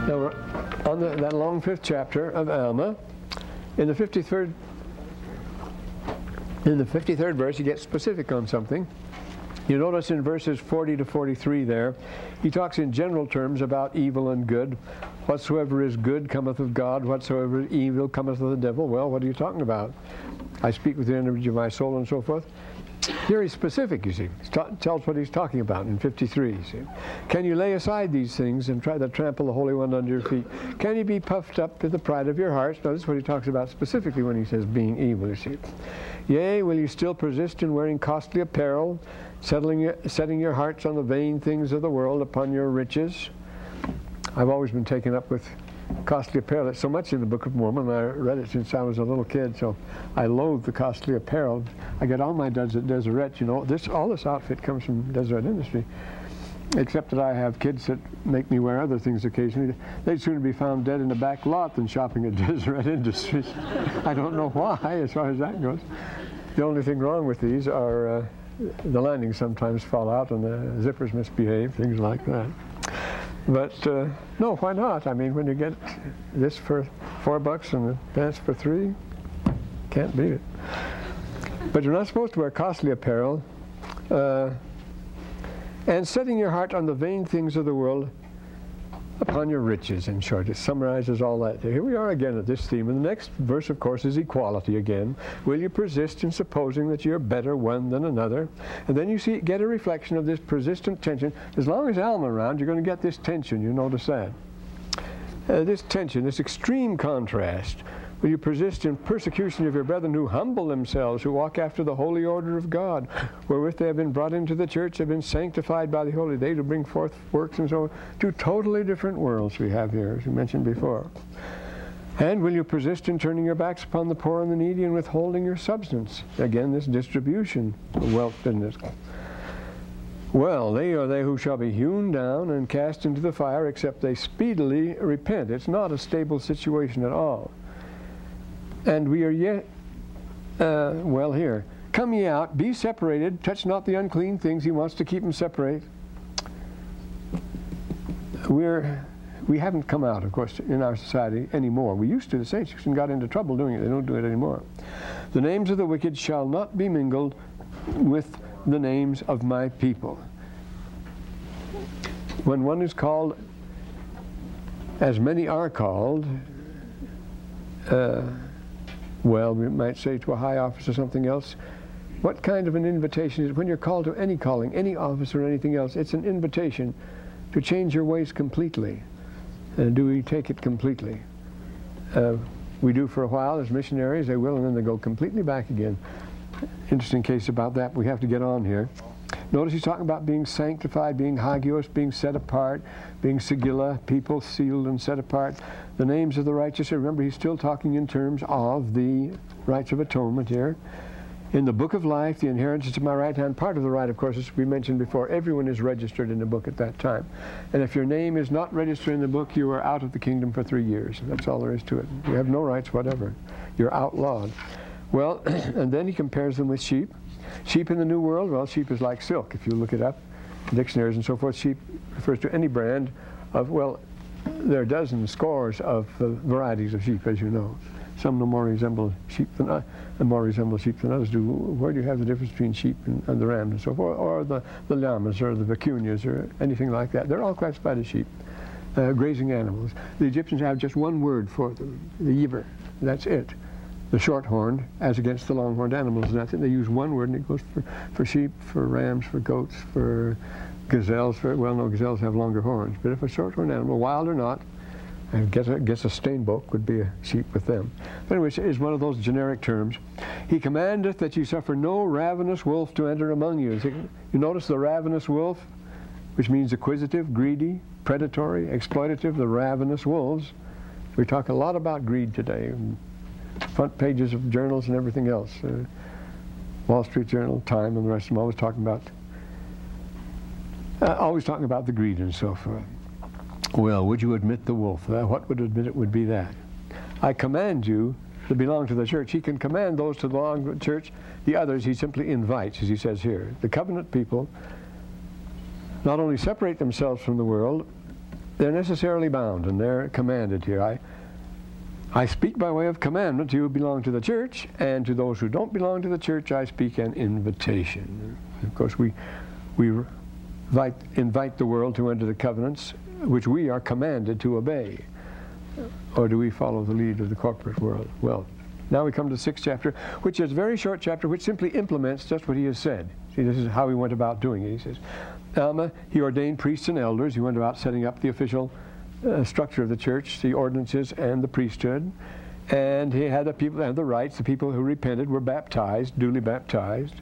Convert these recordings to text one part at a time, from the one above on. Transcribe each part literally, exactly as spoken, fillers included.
Now we're on the, that long fifth chapter of Alma. In the fifty-third, in the fifty-third verse, he gets specific on something. You notice in verses forty to forty-three there, he talks in general terms about evil and good. Whatsoever is good cometh of God, whatsoever is evil cometh of the devil. Well, what are you talking about? I speak with the energy of my soul and so forth. Here he's specific, you see. He ta- tells what he's talking about in fifty-three, you see. Can you lay aside these things and try to trample the Holy One under your feet? Can you be puffed up to the pride of your hearts? Notice what he talks about specifically when he says being evil, you see. Yea, will you still persist in wearing costly apparel, settling your, setting your hearts on the vain things of the world, upon your riches? I've always been taken up with costly apparel. It's so much in the Book of Mormon. I read it since I was a little kid, so I loathe the costly apparel. I get all my duds at Deseret, you know. This, all this outfit comes from Deseret Industry, except that I have kids that make me wear other things occasionally. They'd sooner be found dead in the back lot than shopping at Deseret Industries. I don't know why, as far as that goes. The only thing wrong with these are uh, the linings sometimes fall out and the zippers misbehave, things like that. But uh, no, why not? I mean, when you get this for four bucks and the pants for three, can't beat it. But you're not supposed to wear costly apparel. Uh, and setting your heart on the vain things of the world, upon your riches, in short. It summarizes all that. Here we are again at this theme. And the next verse, of course, is equality again. Will you persist in supposing that you're better one than another? And then you see, get a reflection of this persistent tension. As long as Alma around, you're going to get this tension. You notice that. Uh, this tension, this extreme contrast. Will you persist in persecution of your brethren who humble themselves, who walk after the holy order of God, wherewith they have been brought into the church, have been sanctified by the holy day to bring forth works and so on. Two totally different worlds we have here, as we mentioned before. And will you persist in turning your backs upon the poor and the needy and withholding your substance? Again, this distribution of wealth business. Well, they are they who shall be hewn down and cast into the fire, except they speedily repent. It's not a stable situation at all. And we are yet, uh, well here, come ye out, be separated, touch not the unclean things. He wants to keep them separate. We're, we haven't come out, of course, in our society anymore. We used to, the saints got into trouble doing it. They don't do it anymore. The names of the wicked shall not be mingled with the names of my people. When one is called, as many are called, uh, well, we might say to a high office or something else, what kind of an invitation is it? When you're called to any calling, any office or anything else, it's an invitation to change your ways completely. And do we take it completely? Uh, we do for a while as missionaries, they will, and then they go completely back again. Interesting case about that. We have to get on here. Notice he's talking about being sanctified, being hagios, being set apart, being sigilla, people sealed and set apart. The names of the righteous. Remember, he's still talking in terms of the rites of atonement here. In the book of life, the inheritance to my right hand, part of the right, of course, as we mentioned before, everyone is registered in the book at that time. And if your name is not registered in the book, you are out of the kingdom for three years. That's all there is to it. You have no rights whatever. You're outlawed. Well, and then he compares them with sheep. Sheep in the New World, well, sheep is like silk. If you look it up, dictionaries and so forth, sheep refers to any brand of, well, there are dozens, scores of uh, varieties of sheep, as you know. Some no more resemble sheep than uh, more resemble sheep than others do. Where do you have the difference between sheep and, and the rams and so forth, or the, the llamas or the vicuñas or anything like that? They're all classified as sheep, uh, grazing animals. The Egyptians have just one word for them, the yiver. That's it. The short-horned as against the long-horned animals, and that's it. They use one word, and it goes for, for sheep, for rams, for goats, for gazelles. For, well, no, gazelles have longer horns, but if a short-horned animal, wild or not, I guess a, guess a steinbok would be a sheep with them. But anyway, it's one of those generic terms. He commandeth that you suffer no ravenous wolf to enter among you. You notice the ravenous wolf, which means acquisitive, greedy, predatory, exploitative, the ravenous wolves. We talk a lot about greed today. Front pages of journals and everything else. Uh, Wall Street Journal, Time, and the rest of them always talking about, uh, always talking about the greed and so forth. Well, would you admit the wolf? Uh, what would admit it would be that? I command you to belong to the church. He can command those to belong to the church. The others he simply invites, as he says here. The covenant people not only separate themselves from the world, they're necessarily bound, and they're commanded here. I, I speak by way of commandment to you who belong to the church, and to those who don't belong to the church, I speak an invitation. Of course, we, we invite, invite the world to enter the covenants, which we are commanded to obey. Or do we follow the lead of the corporate world? Well, now we come to the sixth chapter, which is a very short chapter, which simply implements just what he has said. See, this is how he went about doing it. He says, Alma, he ordained priests and elders. He went about setting up the official uh, structure of the church, the ordinances and the priesthood. And he had the people and the rites. The people who repented were baptized, duly baptized.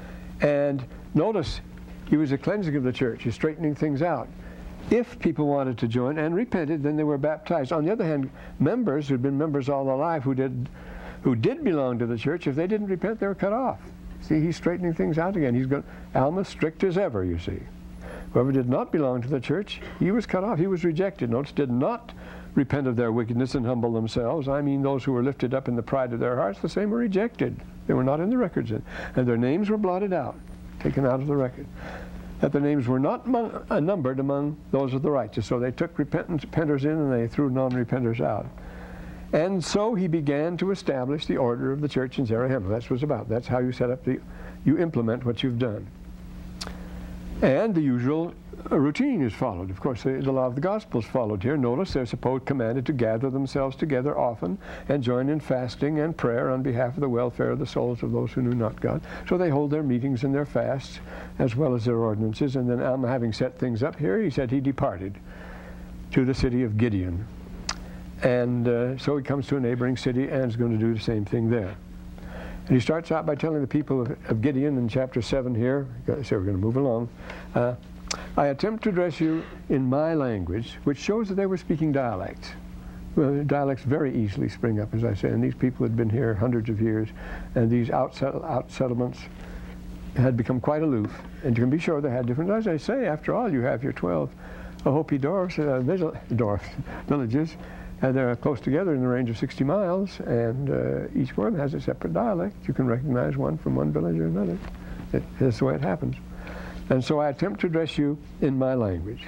And notice, he was a cleansing of the church. He's straightening things out. If people wanted to join and repented, then they were baptized. On the other hand, members who'd been members all their life who did, who did belong to the church, if they didn't repent, they were cut off. See, he's straightening things out again. He's got Alma strict as ever, you see. Whoever did not belong to the church, he was cut off. He was rejected. Notice, did not repent of their wickedness and humble themselves. I mean, those who were lifted up in the pride of their hearts, the same were rejected. They were not in the records. And their names were blotted out, taken out of the record. That their names were not among, uh, numbered among those of the righteous. So they took repentant, repenters in and they threw non-repenters out. And so he began to establish the order of the church in Zarahemla. That's what it was about. That's how you set up the, you implement what you've done. And the usual uh, routine is followed. Of course, the, the law of the gospel is followed here. Notice they're supposed commanded to gather themselves together often and join in fasting and prayer on behalf of the welfare of the souls of those who knew not God. So they hold their meetings and their fasts as well as their ordinances. And then Alma, having set things up here, he said he departed to the city of Gideon. And uh, so he comes to a neighboring city and is going to do the same thing there. And he starts out by telling the people of, of Gideon in chapter seven here, so we're going to move along, uh, I attempt to address you in my language, which shows that they were speaking dialects. Well, dialects very easily spring up, as I say, and these people had been here hundreds of years, and these out-settle, out-settlements had become quite aloof. And you can be sure they had different, as I say, after all, you have your twelve Hopi dwarfs, uh, dwarfs, villages, and they're close together in the range of sixty miles, and uh, each one has a separate dialect. You can recognize one from one village or another. It, that's the way it happens. And so I attempt to address you in my language.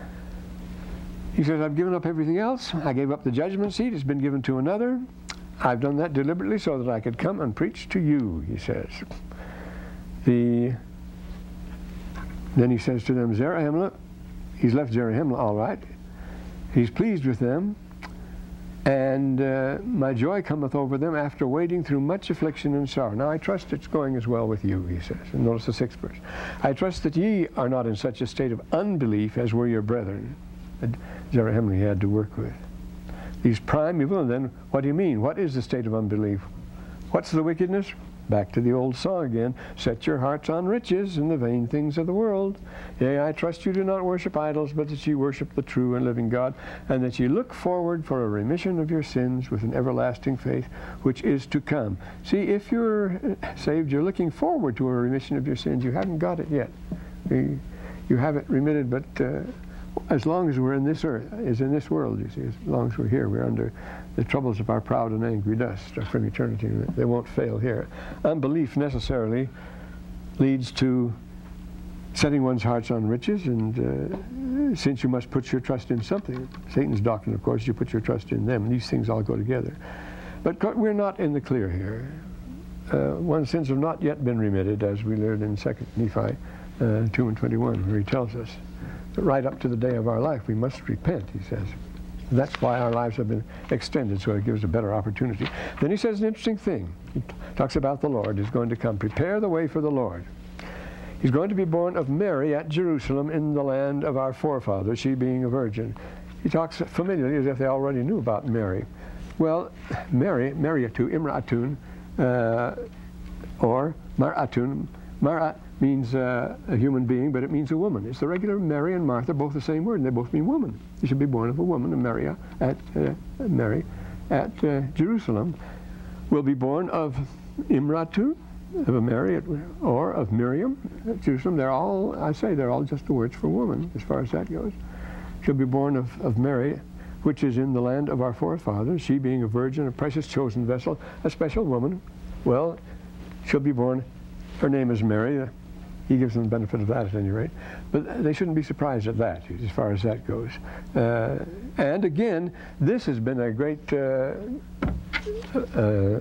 He says, I've given up everything else. I gave up the judgment seat. It's been given to another. I've done that deliberately so that I could come and preach to you, he says. The, then he says to them, Zarahemla, he's left Zarahemla all right. He's pleased with them. And uh, my joy cometh over them after wading through much affliction and sorrow. Now I trust it's going as well with you, he says. And notice the sixth verse. I trust that ye are not in such a state of unbelief as were your brethren that Zarahemla had to work with. These prime evil, and then what do you mean? What is the state of unbelief? What's the wickedness? Back to the old song again. Set your hearts on riches and the vain things of the world. Yea, I trust you do not worship idols, but that ye worship the true and living God, and that ye look forward for a remission of your sins with an everlasting faith, which is to come. See, if you're saved, you're looking forward to a remission of your sins. You haven't got it yet. You, you have it remitted, but uh, as long as we're in this earth, is in this world, you see, as long as we're here, we're under the troubles of our proud and angry dust from eternity. They won't fail here. Unbelief necessarily leads to setting one's hearts on riches, and uh, since you must put your trust in something, Satan's doctrine, of course, you put your trust in them, and these things all go together. But we're not in the clear here. Uh, one's sins have not yet been remitted, as we learned in Second Nephi uh, two and twenty-one, where he tells us that right up to the day of our life we must repent, he says. That's why our lives have been extended, so it gives a better opportunity. Then he says an interesting thing. He talks about the Lord who's going to come. Prepare the way for the Lord. He's going to be born of Mary at Jerusalem in the land of our forefathers, she being a virgin. He talks familiarly as if they already knew about Mary. Well, Mary, Mariatu, Imra'atun, uh, or Mar'atun. Mar'at means uh, a human being, but it means a woman. It's the regular Mary and Martha, both the same word, and they both mean woman. You should be born of a woman, and Mary at uh, Mary at uh, Jerusalem will be born of Imratu, of a Mary, at, or of Miriam at Jerusalem. They're all, I say, they're all just the words for woman, as far as that goes. She'll be born of, of Mary, which is in the land of our forefathers, she being a virgin, a precious chosen vessel, a special woman. Well, she'll be born, her name is Mary, he gives them the benefit of that at any rate. But they shouldn't be surprised at that, as far as that goes. Uh, and again, this has been a great uh, uh,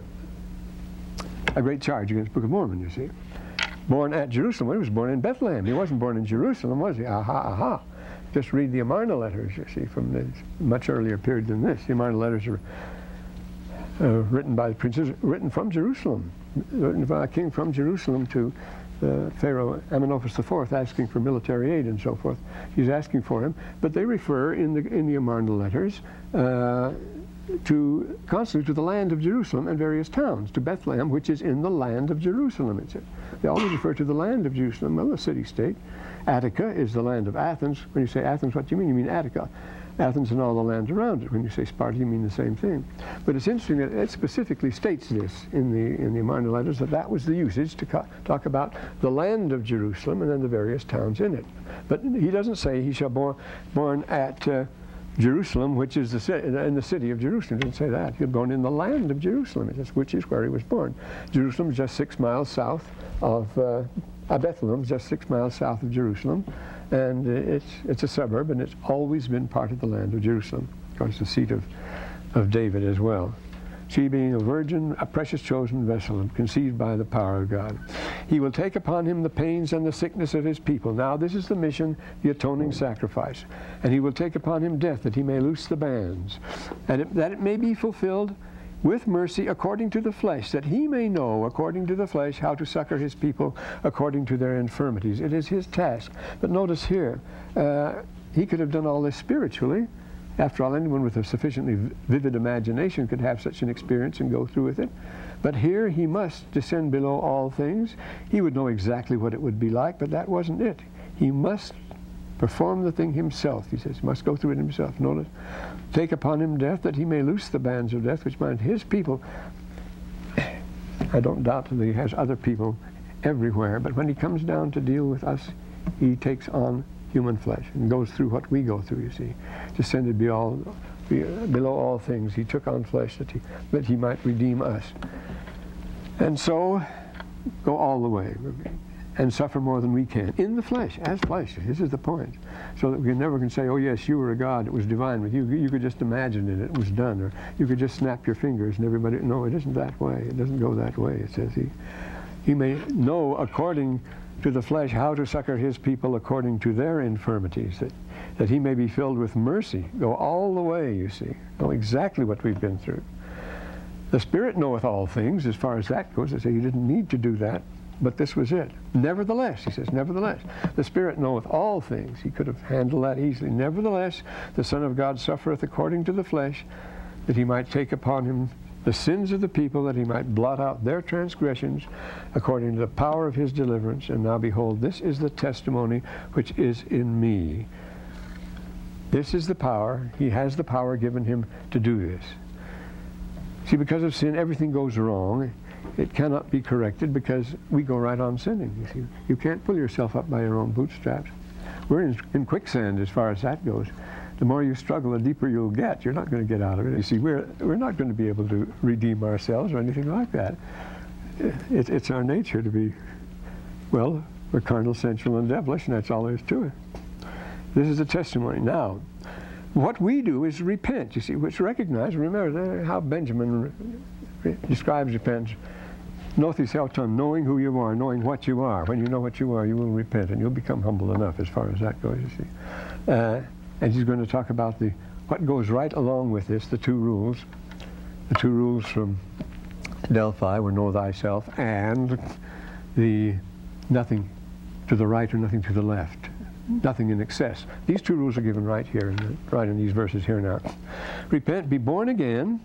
a great charge against the Book of Mormon, you see. Born at Jerusalem. Well, he was born in Bethlehem. He wasn't born in Jerusalem, was he? Aha, aha. Just read the Amarna letters, you see, from the much earlier period than this. The Amarna letters are uh, written by the princes, written from Jerusalem, written by a king from Jerusalem to uh, Pharaoh Amenhotep the fourth, asking for military aid and so forth. He's asking for him, but they refer in the in the Amarna letters uh, to constantly to the land of Jerusalem and various towns, to Bethlehem, which is in the land of Jerusalem. It's it. They always refer to the land of Jerusalem, well, a city-state. Attica is the land of Athens. When you say Athens, what do you mean? You mean Attica. Athens and all the lands around it. When you say Sparta, you mean the same thing. But it's interesting that it specifically states this in the in the Amarna letters, that that was the usage to co- talk about the land of Jerusalem and then the various towns in it. But he doesn't say he shall born born at uh, Jerusalem, which is the city, in the city of Jerusalem. He didn't say that. He was born in the land of Jerusalem, which is where he was born. Jerusalem is just six miles south of uh, uh, Bethlehem, just six miles south of Jerusalem, and it's it's a suburb, and it's always been part of the land of Jerusalem. Of course, the seat of of David as well. She being a virgin, a precious chosen vessel, conceived by the power of God. He will take upon him the pains and the sickness of his people. Now this is the mission, the atoning sacrifice. And he will take upon him death, that he may loose the bands, and it, that it may be fulfilled with mercy according to the flesh, that he may know according to the flesh how to succor his people according to their infirmities. It is his task. But notice here, uh, he could have done all this spiritually. After all, anyone with a sufficiently vivid imagination could have such an experience and go through with it. But here he must descend below all things. He would know exactly what it would be like, but that wasn't it. He must perform the thing himself, he says. He must go through it himself. Notice, take upon him death, that he may loose the bands of death, which bind his people. I don't doubt that he has other people everywhere, but when he comes down to deal with us, he takes on human flesh and goes through what we go through, you see. Descended be all, be, below all things. He took on flesh that he, that he might redeem us. And so, go all the way and suffer more than we can. In the flesh, as flesh. This is the point. So that we never can say, oh yes, you were a God, it was divine with you. You could just imagine it, it was done. Or you could just snap your fingers and everybody, no, it isn't that way. It doesn't go that way. It says he, he may know according to the flesh how to succor his people according to their infirmities, that, that he may be filled with mercy. Go all the way, you see. Know exactly what we've been through. The Spirit knoweth all things, as far as that goes. I say he didn't need to do that, but this was it. Nevertheless, he says, nevertheless, the Spirit knoweth all things. He could have handled that easily. Nevertheless, the Son of God suffereth according to the flesh, that he might take upon him the sins of the people, that he might blot out their transgressions according to the power of his deliverance. And now behold, this is the testimony which is in me. This is the power. He has the power given him to do this. See, because of sin, everything goes wrong. It cannot be corrected because we go right on sinning. You see, you can't pull yourself up by your own bootstraps. We're in, in quicksand as far as that goes. The more you struggle, the deeper you'll get. You're not going to get out of it. You see, we're we're not going to be able to redeem ourselves or anything like that. It, it's our nature to be, well, we're carnal, sensual, and devilish, and that's all there is to it. This is a testimony. Now, what we do is repent, you see, which recognize, remember how Benjamin re- re- describes repentance. Know thyself, knowing who you are, knowing what you are. When you know what you are, you will repent, and you'll become humble enough as far as that goes, you see. Uh, and he's going to talk about the what goes right along with this, the two rules. The two rules from Delphi were know thyself, and the nothing to the right or nothing to the left. Nothing in excess. These two rules are given right here, in the, right in these verses here now. Repent, be born again,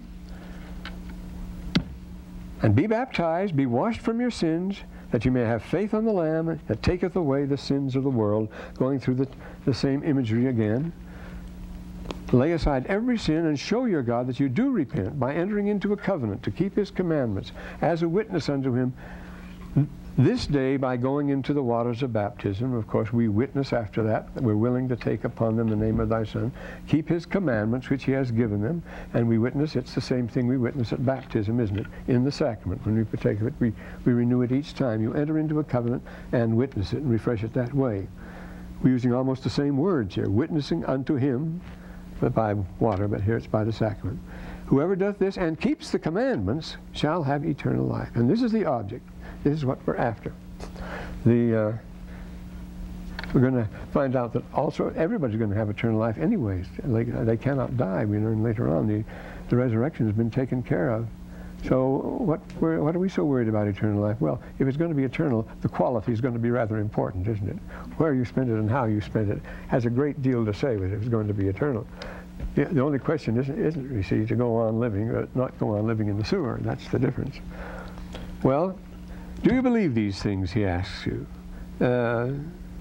and be baptized, be washed from your sins, that you may have faith on the Lamb that taketh away the sins of the world, going through the, the same imagery again. Lay aside every sin and show your God that you do repent by entering into a covenant to keep his commandments as a witness unto him, This day, by going into the waters of baptism, of course, we witness after that that we're willing to take upon them the name of thy Son, keep his commandments which he has given them, and we witness, it's the same thing we witness at baptism, isn't it? In the sacrament, when we partake of it, we, we renew it each time. You enter into a covenant and witness it and refresh it that way. We're using almost the same words here, witnessing unto him, but by water, but here it's by the sacrament. Whoever doth this and keeps the commandments shall have eternal life. And this is the object. This is what we're after. The, uh, we're going to find out that also everybody's going to have eternal life anyways. They, they cannot die. We learn later on the, the resurrection has been taken care of. So what, what are we so worried about eternal life? Well, if it's going to be eternal, the quality is going to be rather important, isn't it? Where you spend it and how you spend it has a great deal to say with it if it's going to be eternal. The, the only question isn't, isn't, you see, to go on living or not go on living in the sewer. That's the difference. Well, do you believe these things, he asks you. Uh,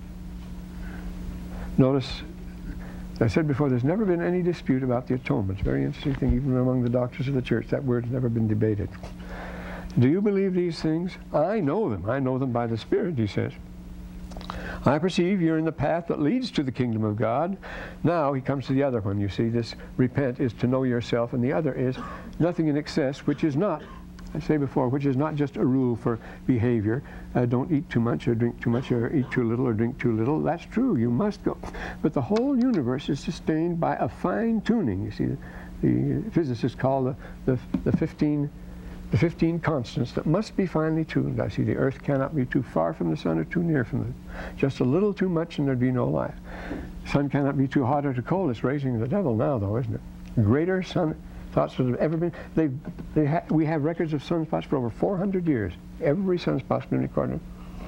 notice, I said before, there's never been any dispute about the atonement. It's a very interesting thing, even among the doctors of the church. That word's never been debated. Do you believe these things? I know them. I know them by the Spirit, he says. I perceive you're in the path that leads to the kingdom of God. Now he comes to the other one. You see, this repent is to know yourself, and the other is nothing in excess, which is not, I say before, which is not just a rule for behavior. Uh, don't eat too much or drink too much or eat too little or drink too little. That's true. You must go. But the whole universe is sustained by a fine tuning. You see, the physicists call the, the, the fifteen the fifteen constants that must be finely tuned. I see the earth cannot be too far from the sun or too near from it. Just a little too much and there'd be no life. The sun cannot be too hot or too cold. It's raising the devil now, though, isn't it? Greater sun spots that have ever been. They, they ha we have records of sunspots for over four hundred years. Every sunspot's been recorded.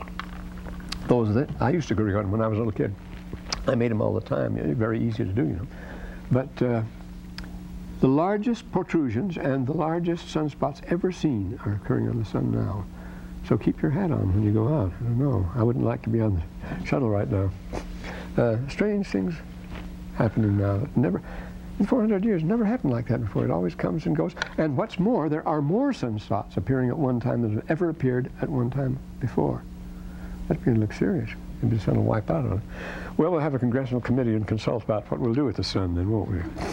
Those that I used to go record them when I was a little kid. I made them all the time. They're very easy to do, you know. But uh, the largest protrusions and the largest sunspots ever seen are occurring on the sun now. So keep your hat on when you go out. I don't know. I wouldn't like to be on the shuttle right now. Uh, strange things happening now that never. In four hundred years, never happened like that before. It always comes and goes. And what's more, there are more sunspots appearing at one time than have ever appeared at one time before. That's going to look serious. Maybe the sun will wipe out on it. Well, we'll have a congressional committee and consult about what we'll do with the sun then, won't we?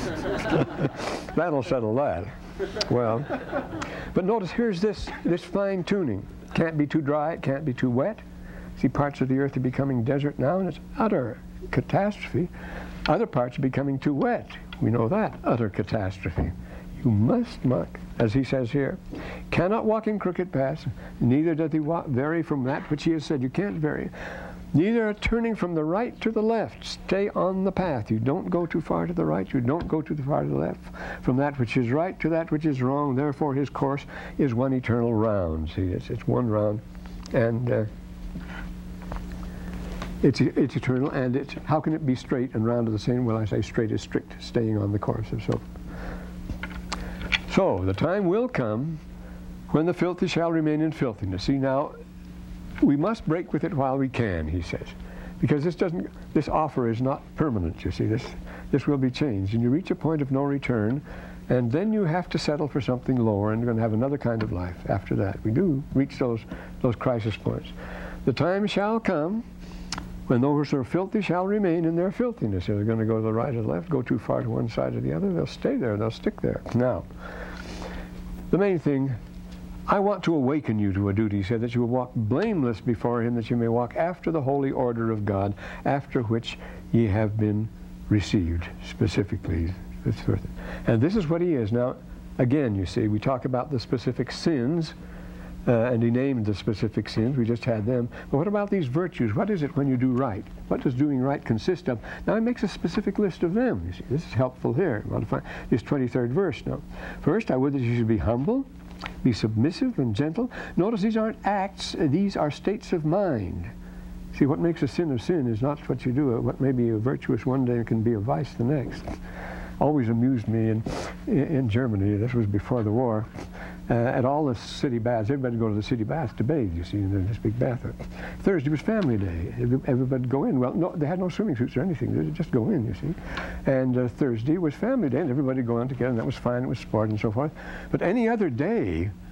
That'll settle that. Well, but notice here's this, this fine tuning. Can't be too dry, it can't be too wet. See, parts of the earth are becoming desert now, and it's utter catastrophe. Other parts are becoming too wet. We know that, utter catastrophe. You must not, as he says here, cannot walk in crooked paths, neither doth he walk, vary from that which he has said. You can't vary. Neither turning from the right to the left. Stay on the path. You don't go too far to the right. You don't go too far to the left. From that which is right to that which is wrong. Therefore his course is one eternal round. See, it's, it's one round. And uh, it's, it's eternal. And it's, how can it be straight and round at the same? Well, I say straight is strict, staying on the course of so. So the time will come when the filthy shall remain in filthiness. See, now, we must break with it while we can, he says, because this doesn't. This offer is not permanent. You see, this this will be changed, and you reach a point of no return, and then you have to settle for something lower, and you're going to have another kind of life after that. We do reach those those crisis points. The time shall come when those who are filthy shall remain in their filthiness. If they're going to go to the right or the left, go too far to one side or the other, they'll stay there. They'll stick there. Now, the main thing. I want to awaken you to a duty, he said, that you will walk blameless before him, that you may walk after the holy order of God, after which ye have been received, specifically. And this is what he is. Now, again, you see, we talk about the specific sins, uh, and he named the specific sins. We just had them. But what about these virtues? What is it when you do right? What does doing right consist of? Now, he makes a specific list of them. You see, this is helpful here. I want to find this twenty-third verse now. First, I would that you should be humble, be submissive and gentle. Notice these aren't acts, these are states of mind. See, what makes a sin a sin is not what you do. What may be a virtuous one day can be a vice the next. Always amused me in, in Germany, this was before the war, uh, at all the city baths, everybody would go to the city baths to bathe, you see, in this big bath. Thursday was family day. Everybody would go in. Well, no, they had no swimming suits or anything. They would just go in, you see. And uh, Thursday was family day, and everybody would go in together, and that was fine. It was sport and so forth. But any other day,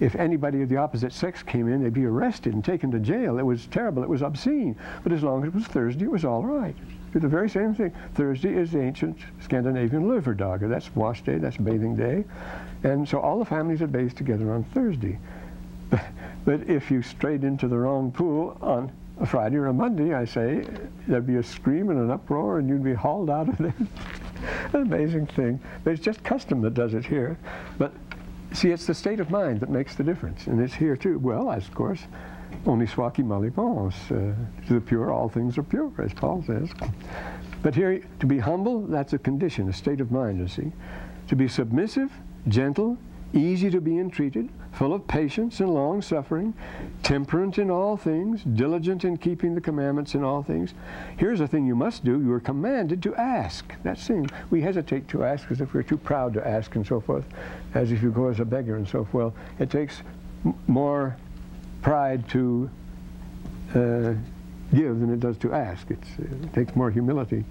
if anybody of the opposite sex came in, they'd be arrested and taken to jail. It was terrible. It was obscene. But as long as it was Thursday, it was all right. The very same thing. Thursday is the ancient Scandinavian Løverdag. That's wash day, that's bathing day. And so all the families would bathe together on Thursday. But, but if you strayed into the wrong pool on a Friday or a Monday, I say, there'd be a scream and an uproar and you'd be hauled out of there. An amazing thing. But it's just custom that does it here. But see, it's the state of mind that makes the difference. And it's here too. Well, as of course, Honi soit qui mal y pense. Uh, to the pure, all things are pure, as Paul says. But here, to be humble, that's a condition, a state of mind, you see. To be submissive, gentle, easy to be entreated, full of patience and long-suffering, temperate in all things, diligent in keeping the commandments in all things. Here's a thing you must do. You are commanded to ask. That's the thing. We hesitate to ask as if we're too proud to ask and so forth, as if you go as a beggar and so forth. Well, it takes m- more pride to uh, give than it does to ask. It's, it takes more humility.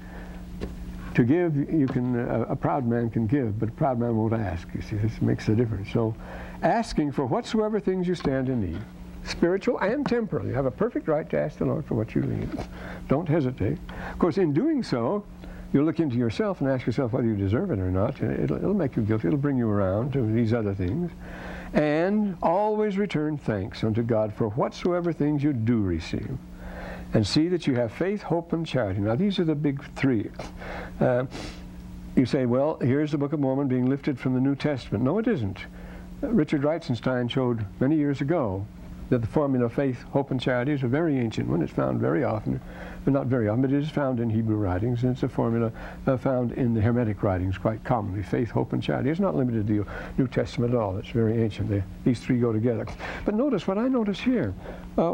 To give, you can. Uh, a proud man can give, but a proud man won't ask. You see, this makes a difference. So, asking for whatsoever things you stand in need, spiritual and temporal. You have a perfect right to ask the Lord for what you need. Don't hesitate. Of course, in doing so, you'll look into yourself and ask yourself whether you deserve it or not. It'll, it'll make you guilty. It'll bring you around to these other things. And always return thanks unto God for whatsoever things you do receive. And see that you have faith, hope, and charity. Now, these are the big three. Uh, you say, well, here's the Book of Mormon being lifted from the New Testament. No, it isn't. Uh, Richard Reitzenstein showed many years ago that the formula of faith, hope, and charity is a very ancient one. It's found very often, but not very often, but it is found in Hebrew writings, and it's a formula uh, found in the Hermetic writings quite commonly. Faith, hope, and charity. It's not limited to the New Testament at all. It's very ancient. They, these three go together. But notice what I notice here. Uh,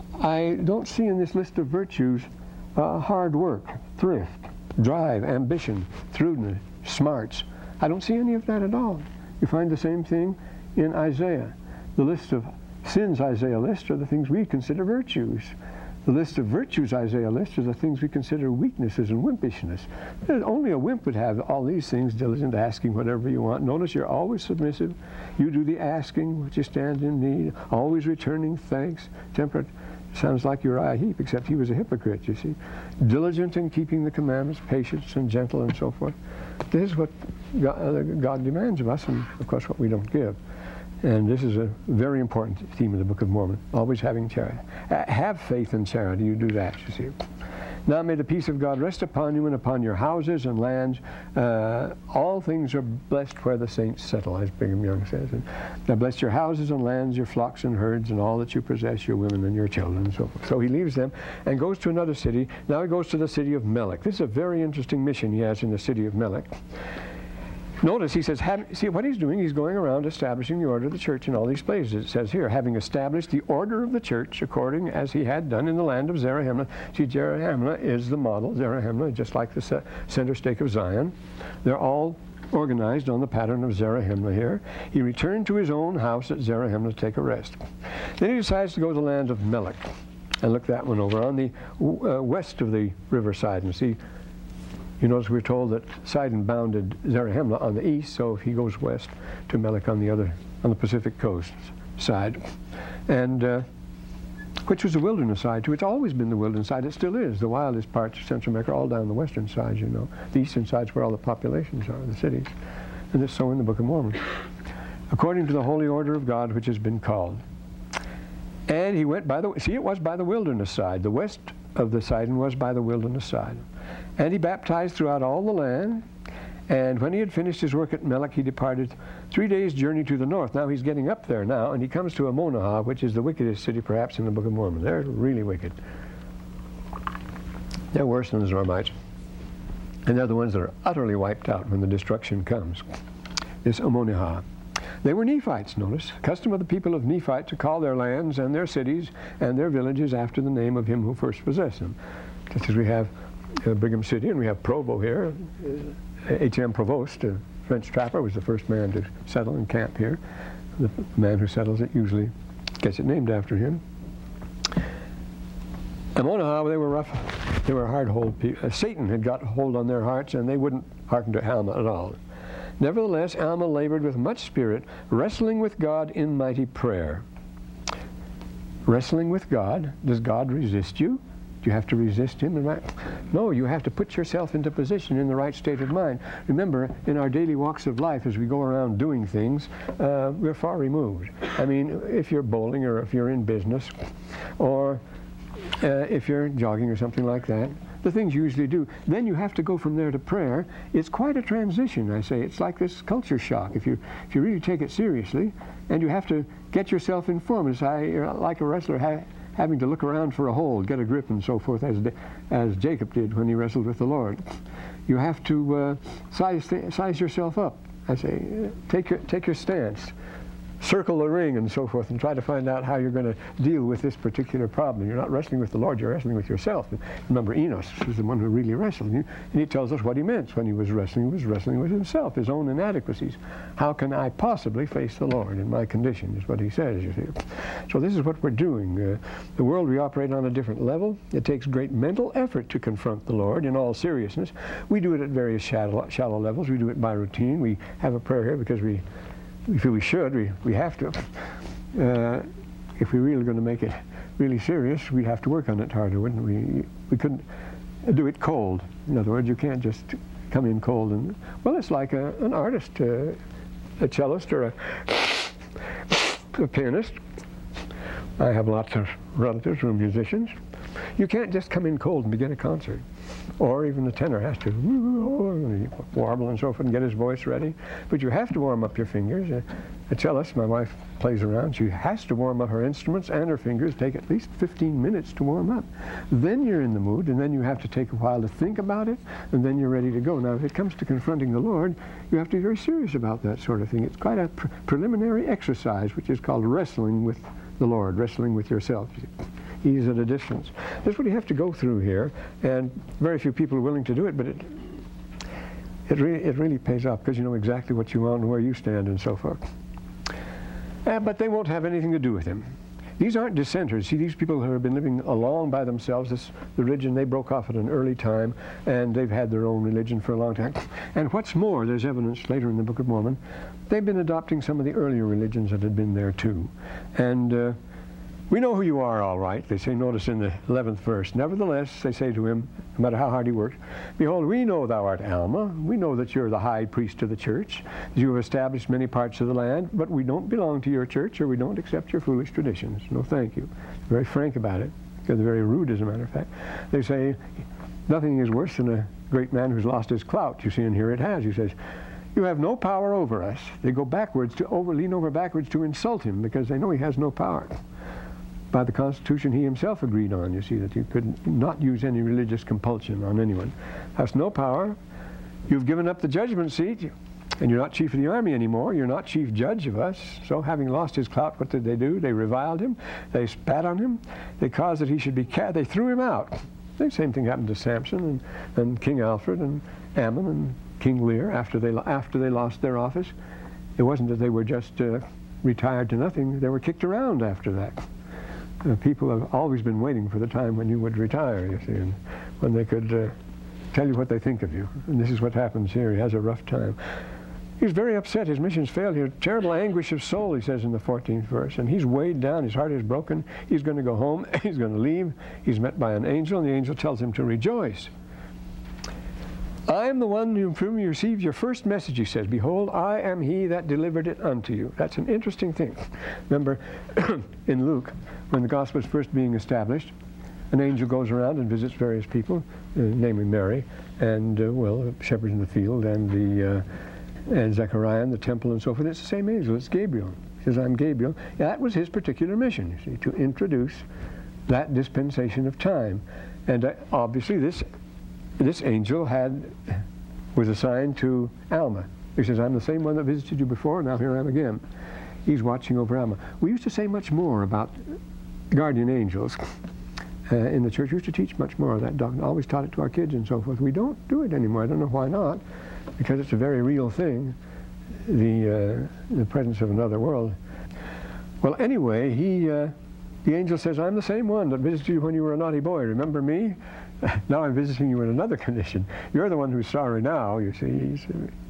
I don't see in this list of virtues uh, hard work, thrift, drive, ambition, shrewdness, smarts. I don't see any of that at all. You find the same thing in Isaiah. The list of sins Isaiah lists are the things we consider virtues. The list of virtues Isaiah lists are the things we consider weaknesses and wimpishness. Only a wimp would have all these things, diligent, asking whatever you want. Notice you're always submissive. You do the asking, which you stand in need, always returning thanks, temperate. Sounds like Uriah Heep, except he was a hypocrite, you see. Diligent in keeping the commandments, patience and gentle and so forth. This is what God, uh, God demands of us, and of course what we don't give. And this is a very important theme of the Book of Mormon, always having charity. Uh, have faith and charity, you do that, you see. Now may the peace of God rest upon you and upon your houses and lands. Uh, all things are blessed where the saints settle, as Brigham Young says. And now bless your houses and lands, your flocks and herds, and all that you possess, your women and your children, and so forth. So he leaves them and goes to another city. Now he goes to the city of Melech. This is a very interesting mission he has in the city of Melech. Notice he says, have, see what he's doing, he's going around establishing the order of the church in all these places. It says here, having established the order of the church according as he had done in the land of Zarahemla. See, Zarahemla is the model, Zarahemla, just like the center stake of Zion. They're all organized on the pattern of Zarahemla here. He returned to his own house at Zarahemla to take a rest. Then he decides to go to the land of Melech and look that one over on the uh, west of the riverside and see. You notice we're told that Sidon bounded Zarahemla on the east, so he goes west to Melech on the other, on the Pacific coast side, and uh, which was the wilderness side too. It's always been the wilderness side. It still is. The wildest parts of Central America are all down the western side, you know. The eastern side's where all the populations are, the cities, and it's so in the Book of Mormon. According to the holy order of God, which has been called. And he went by the, see, it was by the wilderness side. The west of the Sidon was by the wilderness side. And he baptized throughout all the land. And when he had finished his work at Melech, he departed three days' journey to the north. Now he's getting up there now, and he comes to Ammonihah, which is the wickedest city perhaps in the Book of Mormon. They're really wicked. They're worse than the Zoramites. And they're the ones that are utterly wiped out when the destruction comes. This Ammonihah. They were Nephites, notice. Custom of the people of Nephite to call their lands and their cities and their villages after the name of him who first possessed them. Just as we have uh, Brigham City, and we have Provo here. H M Provost, a French trapper, was the first man to settle and camp here. The man who settles it usually gets it named after him. Ammonihah, they were rough. They were hard-hold people. Uh, Satan had got hold on their hearts, and they wouldn't hearken to Alma at all. Nevertheless, Alma labored with much spirit, wrestling with God in mighty prayer. Wrestling with God. Does God resist you? Do you have to resist him? No, you have to put yourself into position in the right state of mind. Remember, in our daily walks of life, as we go around doing things, uh, we're far removed. I mean, if you're bowling or if you're in business or uh, if you're jogging or something like that, the things you usually do, then you have to go from there to prayer. It's quite a transition, I say. It's like this culture shock. If you, if you really take it seriously, and you have to get yourself informed. It's like a wrestler ha having to look around for a hold, get a grip, and so forth, as, as Jacob did when he wrestled with the Lord. You have to uh, size, size yourself up. I say, take your, take your stance. Circle the ring and so forth and try to find out how you're going to deal with this particular problem. You're not wrestling with the Lord, you're wrestling with yourself. Remember, Enos was the one who really wrestled. And he tells us what he meant when he was wrestling. He was wrestling with himself, his own inadequacies. How can I possibly face the Lord in my condition, is what he says, you see. So this is what we're doing. Uh, the world, we operate on a different level. It takes great mental effort to confront the Lord in all seriousness. We do it at various shallow, shallow levels. We do it by routine. We have a prayer here because we We feel we should, we, we have to. Uh, if we're really going to make it really serious, we'd have to work on it harder, wouldn't we? We couldn't do it cold. In other words, you can't just come in cold and, well, it's like a, an artist, uh, a cellist or a, a pianist. I have lots of relatives who are musicians. You can't just come in cold and begin a concert. Or even the tenor has to warble and so forth and get his voice ready. But you have to warm up your fingers. Uh, a cellist, my wife plays around, she has to warm up her instruments and her fingers, take at least fifteen minutes to warm up. Then you're in the mood, and then you have to take a while to think about it, and then you're ready to go. Now, if it comes to confronting the Lord, you have to be very serious about that sort of thing. It's quite a pre preliminary exercise, which is called wrestling with the Lord, wrestling with yourself. He's at a distance. That's what you have to go through here, and very few people are willing to do it, but it it really, it really pays off because you know exactly what you want and where you stand and so forth. Uh, but they won't have anything to do with him. These aren't dissenters. See, these people who have been living along by themselves, this the religion, they broke off at an early time, and they've had their own religion for a long time. And what's more, there's evidence later in the Book of Mormon, they've been adopting some of the earlier religions that had been there too. And uh, we know who you are, all right, they say, notice in the eleventh verse. Nevertheless, they say to him, no matter how hard he works, behold, we know thou art Alma. We know that you're the high priest of the church. You have established many parts of the land, but we don't belong to your church, or we don't accept your foolish traditions. No, thank you. Very frank about it, because they're very rude, as a matter of fact. They say, nothing is worse than a great man who's lost his clout. You see, and here it has. He says, you have no power over us. They go backwards, to over, lean over backwards to insult him, because they know he has no power. By the Constitution he himself agreed on, you see, that you could not use any religious compulsion on anyone. Has no power. You've given up the judgment seat, and you're not chief of the army anymore. You're not chief judge of us. So having lost his clout, what did they do? They reviled him. They spat on him. They caused that he should be cast. They threw him out. The same thing happened to Samson and, and King Alfred and Ammon and King Lear after they, after they lost their office. It wasn't that they were just uh, retired to nothing. They were kicked around after that. Uh, people have always been waiting for the time when you would retire, you see, and when they could uh, tell you what they think of you. And this is what happens here. He has a rough time. He's very upset. His mission's failed here. Terrible anguish of soul, he says in the fourteenth verse. And he's weighed down. His heart is broken. He's going to go home. He's going to leave. He's met by an angel, and the angel tells him to rejoice. I am the one from whom you received your first message, he says. Behold, I am he that delivered it unto you. That's an interesting thing. Remember, in Luke, when the gospel is first being established, an angel goes around and visits various people, uh, namely Mary, and, uh, well, shepherds in the field, and the uh, and Zechariah in the temple and so forth. It's the same angel. It's Gabriel. He says, I'm Gabriel. That was his particular mission, you see, to introduce that dispensation of time. And uh, obviously this This angel had was assigned to Alma. He says, I'm the same one that visited you before, now here I am again. He's watching over Alma. We used to say much more about guardian angels uh, in the church. We used to teach much more of that doctrine. Always taught it to our kids and so forth. We don't do it anymore. I don't know why not, because it's a very real thing, the, uh, the presence of another world. Well, anyway, he, uh, the angel says, I'm the same one that visited you when you were a naughty boy. Remember me? Now I'm visiting you in another condition. You're the one who's sorry now, you see. He's,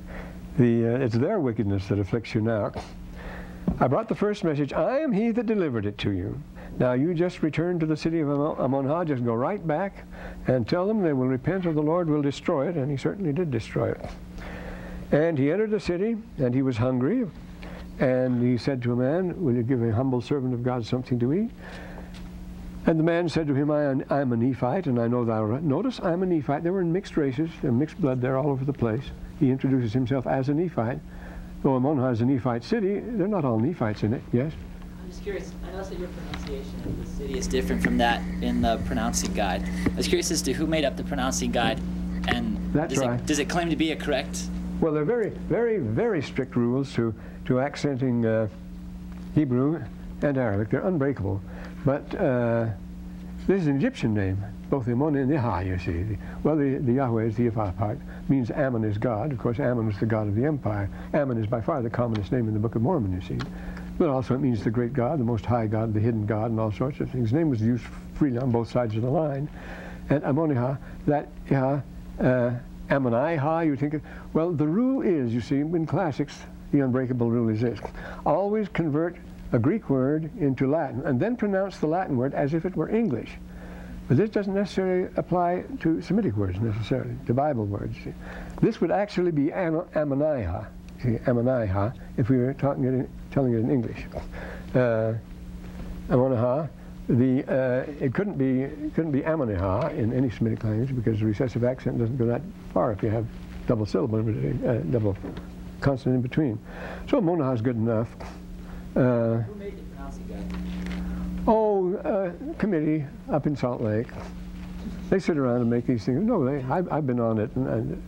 The, uh, it's their wickedness that afflicts you now. I brought the first message. I am he that delivered it to you. Now you just return to the city of Ammon-ha, just go right back and tell them they will repent or the Lord will destroy it. And he certainly did destroy it. And he entered the city, and he was hungry. And he said to a man, will you give a humble servant of God something to eat? And the man said to him, I am a Nephite, and I know thou. Notice, I am a Nephite. They were in mixed races, and mixed blood there all over the place. He introduces himself as a Nephite. Though Ammon-ha is a Nephite city, they're not all Nephites in it. Yes? I'm just curious. I noticed that your pronunciation of the city is different from that in the pronouncing guide. I was curious as to who made up the pronouncing guide, and That's does, right. it, does it claim to be a correct? Well, there are very, very, very strict rules to, to accenting uh, Hebrew and Arabic. They're unbreakable. But uh, this is an Egyptian name, both the Ammon and the Ha, you see. The, well, the, the Yahweh is the Yahweh part, means Ammon is God. Of course, Ammon was the god of the empire. Ammon is by far the commonest name in the Book of Mormon, you see. But also it means the great God, the most high God, the hidden God, and all sorts of things. His name was used freely on both sides of the line. And Ammon-ha, that uh, uh, Ammon-ha, you think, of, well, the rule is, you see, in classics, the unbreakable rule is this. Always convert a Greek word into Latin, and then pronounce the Latin word as if it were English. But this doesn't necessarily apply to Semitic words, necessarily, to Bible words. See. This would actually be Ammoniha, see, Ammoniha, if we were talking it in, telling it in English. Uh, Ammoniha, the, uh, it couldn't be, it couldn't be Ammoniha in any Semitic language because the recessive accent doesn't go that far if you have double syllable, uh, double consonant in between. So Ammoniha is good enough. Uh, Who made the pronouncing guide? Oh, uh, committee up in Salt Lake. They sit around and make these things. No, they, I've, I've been on it, and, and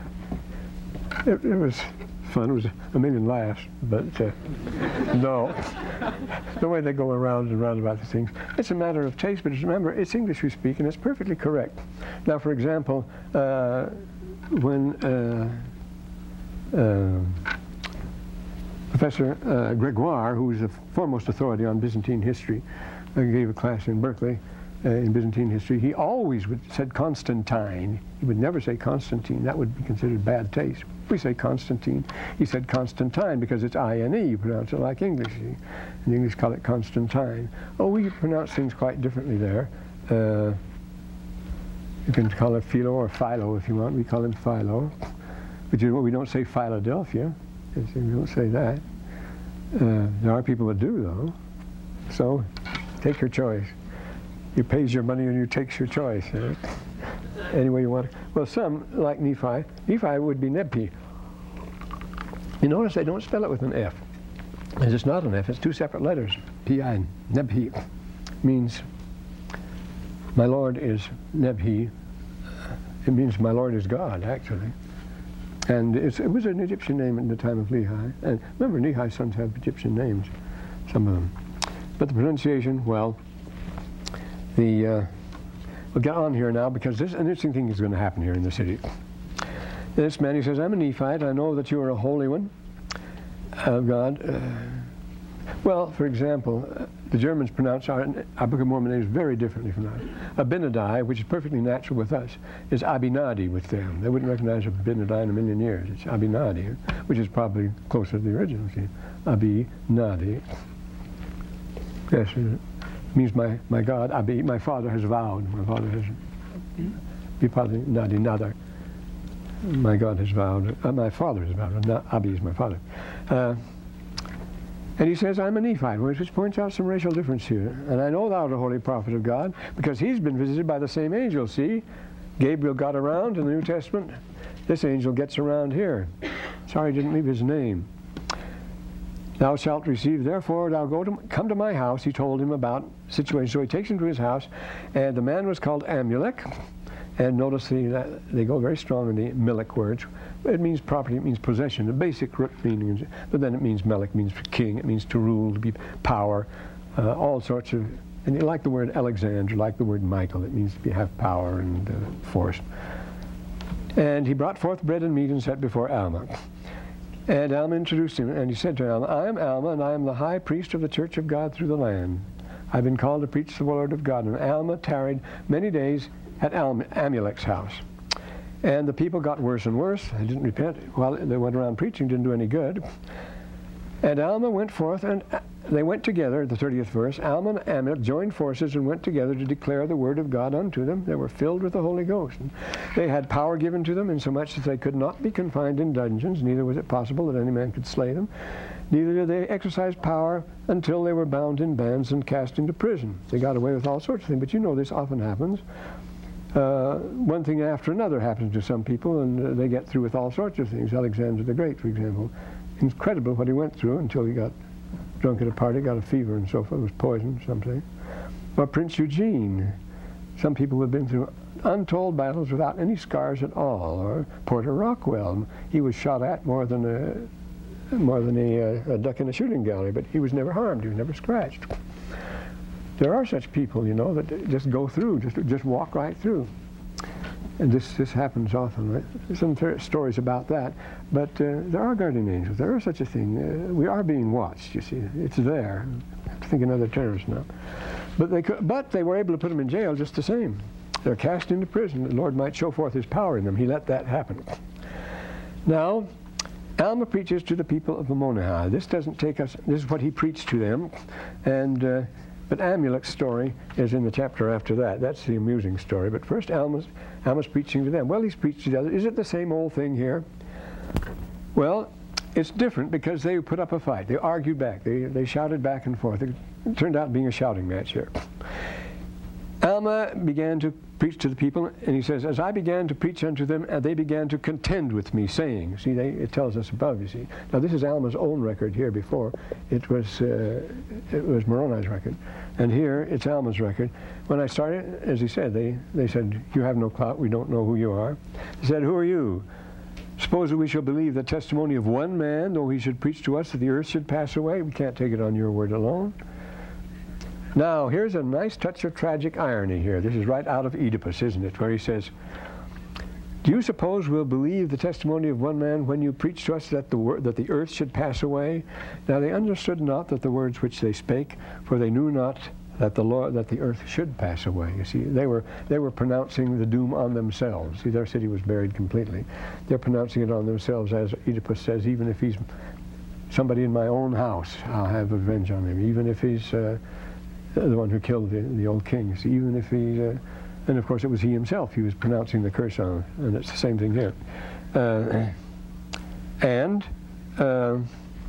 uh, it, it was fun. It was a million laughs, but uh, no. The way they go around and round about these things. It's a matter of taste, but remember, it's English we speak, and it's perfectly correct. Now, for example, uh, when uh, uh, Professor uh, Gregoire, who is the foremost authority on Byzantine history, uh, gave a class in Berkeley uh, in Byzantine history. He always would said Constantine. He would never say Constantine. That would be considered bad taste. If we say Constantine, he said Constantine because it's I N E. You pronounce it like English. In English, call it Constantine. Oh, we pronounce things quite differently there. Uh, you can call it Philo or Philo if you want. We call him Philo. But you know, we don't say Philadelphia. We don't say that. Uh, there are people that do, though. So, take your choice. You pays your money and you takes your choice. Eh? Any way you want. Well, some, like Nephi, Nephi would be Nebhi. You notice they don't spell it with an F. Because it's not an F, it's two separate letters. P I, Nebhi, means my Lord is Nebhi. It means my Lord is God, actually. And it's, it was an Egyptian name in the time of Lehi. And remember, Lehi's sons have Egyptian names, some of them. But the pronunciation, well, the, uh, we'll get on here now because this an interesting thing is going to happen here in the city. This man, he says, I'm a Nephite. I know that you are a holy one of God. Uh, well, for example, uh, the Germans pronounce our, our Book of Mormon names very differently from ours. Abinadi, which is perfectly natural with us, is Abinadi with them. They wouldn't recognize Abinadi in a million years. It's Abinadi, which is probably closer to the original. See? Abinadi. Yes, it means my, my God. Abi, my father has vowed. My father has, Nadi, Nadar. My God has vowed. Uh, my father has vowed. Abi is my father. Uh, And he says, I'm a Nephite, which points out some racial difference here. And I know thou art a holy prophet of God, because he's been visited by the same angel. See, Gabriel got around in the New Testament. This angel gets around here. Sorry, he didn't leave his name. Thou shalt receive, therefore, thou go to, come to my house. He told him about the situation. So he takes him to his house, and the man was called Amulek. And notice the, they go very strong in the Melech words. It means property, it means possession, the basic root meaning. But then it means Melech, means king, it means to rule, to be power, uh, all sorts of, and you like the word Alexander, like the word Michael, it means to be, have power and uh, force. And he brought forth bread and meat and set before Alma. And Alma introduced him, and he said to Alma, I am Alma, and I am the high priest of the church of God through the land. I've been called to preach the word of God. And Alma tarried many days at Am- Amulek's house. And the people got worse and worse. They didn't repent. Well, they went around preaching, didn't do any good. And Alma went forth, and they went together, the thirtieth verse. Alma and Amulek joined forces and went together to declare the word of God unto them. They were filled with the Holy Ghost. And they had power given to them, insomuch that they could not be confined in dungeons, neither was it possible that any man could slay them. Neither did they exercise power until they were bound in bands and cast into prison. They got away with all sorts of things, but you know this often happens. Uh, one thing after another happens to some people, and uh, they get through with all sorts of things. Alexander the Great, for example. Incredible what he went through until he got drunk at a party, got a fever and so forth, was poisoned, some say. Or Prince Eugene. Some people have been through untold battles without any scars at all. Or Porter Rockwell. He was shot at more than a, more than a, a duck in a shooting gallery, but he was never harmed, he was never scratched. There are such people, you know, that just go through, just, just walk right through. And this, this happens often. Right? There's some th- stories about that. But uh, there are guardian angels. There is such a thing. Uh, we are being watched, you see. It's there. I have to think of another terrorist now. But they, could, but they were able to put them in jail just the same. They're cast into prison. The Lord might show forth his power in them. He let that happen. Now, Alma preaches to the people of Ammonihah. This doesn't take us, this is what he preached to them. And... Uh, But Amulek's story is in the chapter after that. That's the amusing story. But first, Alma's, Alma's preaching to them. Well, he's preached to the others. Is it the same old thing here? Well, it's different because they put up a fight. They argued back. They, they shouted back and forth. It turned out being a shouting match here. Alma began to preach to the people, and he says, as I began to preach unto them, and they began to contend with me, saying, see, they, it tells us above, you see. Now, this is Alma's own record here before. It was, uh, it was Moroni's record. And here, it's Alma's record. When I started, as he said, they, they said, you have no clout, we don't know who you are. He said, who are you? Suppose that we shall believe the testimony of one man, though he should preach to us that the earth should pass away. We can't take it on your word alone. Now, here's a nice touch of tragic irony here. This is right out of Oedipus, isn't it? Where he says, do you suppose we'll believe the testimony of one man when you preach to us that the, wor- that the earth should pass away? Now they understood not that the words which they spake, for they knew not that the Lord, that the earth should pass away. You see, they were, they were pronouncing the doom on themselves. See, their city was buried completely. They're pronouncing it on themselves, as Oedipus says, even if he's somebody in my own house, I'll have revenge on him. Even if he's... Uh, the one who killed the, the old king. So even if he, uh, and of course it was he himself, he was pronouncing the curse on, and it's the same thing here. Uh, and uh,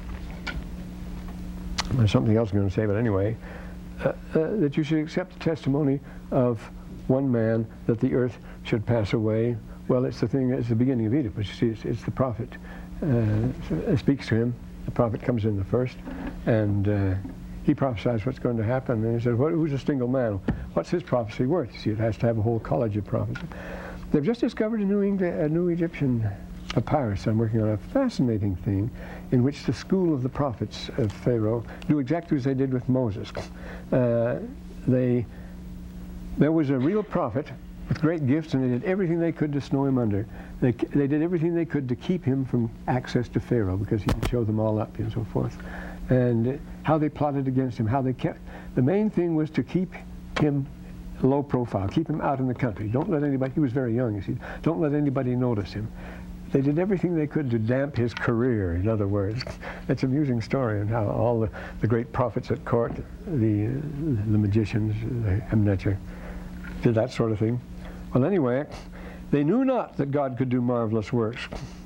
there's something else I'm going to say, but anyway, uh, uh, that you should accept the testimony of one man that the earth should pass away. Well, it's the thing, it's the beginning of Oedipus. You see, it's, it's the prophet uh, speaks to him. The prophet comes in the first, and uh, he prophesies what's going to happen, and he says, well, who's a single man? What's his prophecy worth? You see, it has to have a whole college of prophecy. They've just discovered a new, English, a new Egyptian papyrus. I'm working on a fascinating thing in which the school of the prophets of Pharaoh do exactly as they did with Moses. Uh, they, there was a real prophet with great gifts, and they did everything they could to snow him under. They, they did everything they could to keep him from access to Pharaoh, because he could show them all up and so forth. And how they plotted against him, how they kept... The main thing was to keep him low profile, keep him out in the country. Don't let anybody... He was very young, you see. Don't let anybody notice him. They did everything they could to damp his career, in other words. It's an amusing story, and how all the, the great prophets at court, the, the magicians, the Amnecher, did that sort of thing. Well, anyway, they knew not that God could do marvelous works.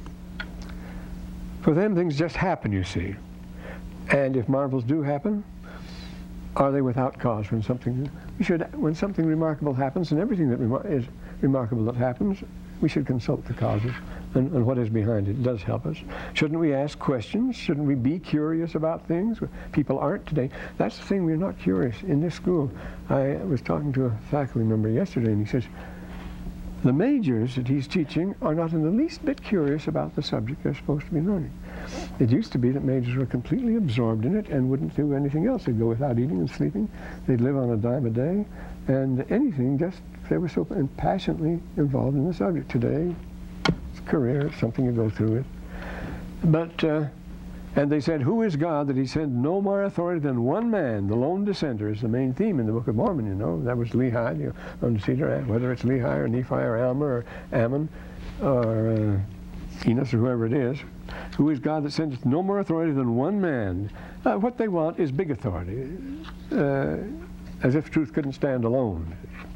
For them, things just happen, you see. And if marvels do happen, are they without cause? When something we should, when something remarkable happens, and everything that remar- is remarkable that happens, we should consult the causes and, and what is behind it. It does help us. Shouldn't we ask questions? Shouldn't we be curious about things? People aren't today. That's the thing, we're not curious. In this school, I was talking to a faculty member yesterday, and he says, the majors that he's teaching are not in the least bit curious about the subject they're supposed to be learning. It used to be that majors were completely absorbed in it and wouldn't do anything else. They'd go without eating and sleeping. They'd live on a dime a day. And anything, just, they were so passionately involved in the subject. Today, it's a career, it's something you go through with. But, uh, and they said, who is God that he sent no more authority than one man? The lone dissenter is the main theme in the Book of Mormon, you know. That was Lehi, you know, on Cedar, whether it's Lehi or Nephi or Alma or Ammon. or uh, Enos, or whoever it is, who is God that sendeth no more authority than one man. Uh, what they want is big authority, uh, as if truth couldn't stand alone.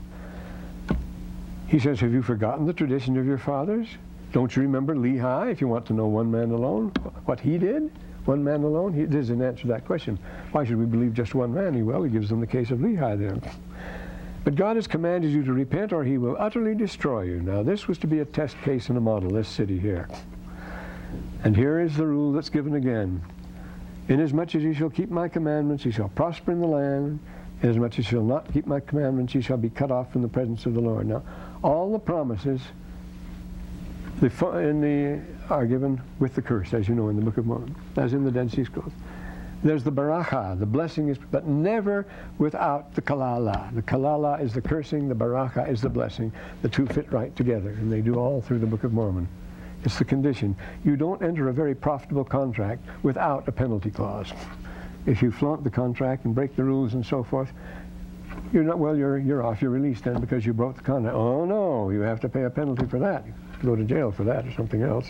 He says, have you forgotten the tradition of your fathers? Don't you remember Lehi, if you want to know one man alone, what he did? One man alone? He doesn't answer that question. Why should we believe just one man? He, well, he gives them the case of Lehi there. But God has commanded you to repent, or he will utterly destroy you. Now, this was to be a test case and a model, this city here. And here is the rule that's given again. Inasmuch as ye shall keep my commandments, ye shall prosper in the land. Inasmuch as ye shall not keep my commandments, ye shall be cut off from the presence of the Lord. Now, all the promises the, in the, are given with the curse, as you know, in the Book of Mormon, as in the Dead Sea Scrolls. There's the baracha, the blessing is, but never without the kalala. The kalala is the cursing, the baracha is the blessing. The two fit right together, and they do all through the Book of Mormon. It's the condition. You don't enter a very profitable contract without a penalty clause. If you flaunt the contract and break the rules and so forth, you're not, well, you're, you're off, you're released then because you broke the contract. Oh no, you have to pay a penalty for that. You go to jail for that or something else.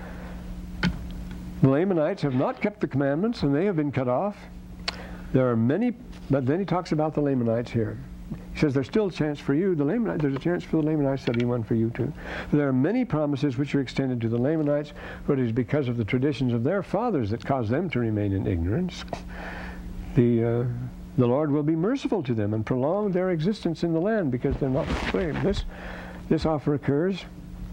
The Lamanites have not kept the commandments, and they have been cut off. There are many, but then he talks about the Lamanites here. He says there's still a chance for you. The Lamanites, there's a chance for the Lamanites, there'll be one for you too. There are many promises which are extended to the Lamanites, but it is because of the traditions of their fathers that cause them to remain in ignorance. The, uh, the Lord will be merciful to them and prolong their existence in the land because they're not slaves. This, this offer occurs,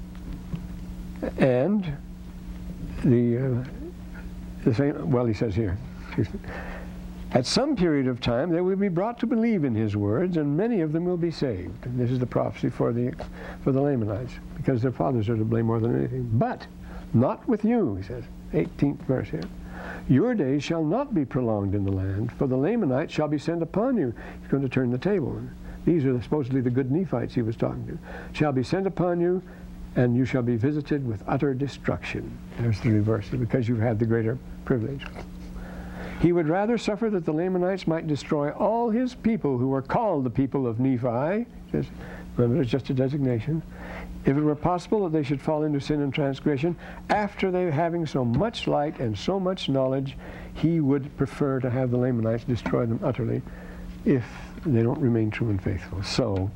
and the, uh, the same, well, he says here, at some period of time they will be brought to believe in his words, and many of them will be saved. And this is the prophecy for the, for the Lamanites, because their fathers are to blame more than anything. But not with you, he says, eighteenth verse here. Your days shall not be prolonged in the land, for the Lamanites shall be sent upon you. He's going to turn the table. These are supposedly the good Nephites he was talking to. Shall be sent upon you, and you shall be visited with utter destruction. There's the reverse, because you've had the greater privilege. He would rather suffer that the Lamanites might destroy all his people who were called the people of Nephi. Just, remember, it's just a designation. If it were possible that they should fall into sin and transgression, after they having so much light and so much knowledge, he would prefer to have the Lamanites destroy them utterly if they don't remain true and faithful. So,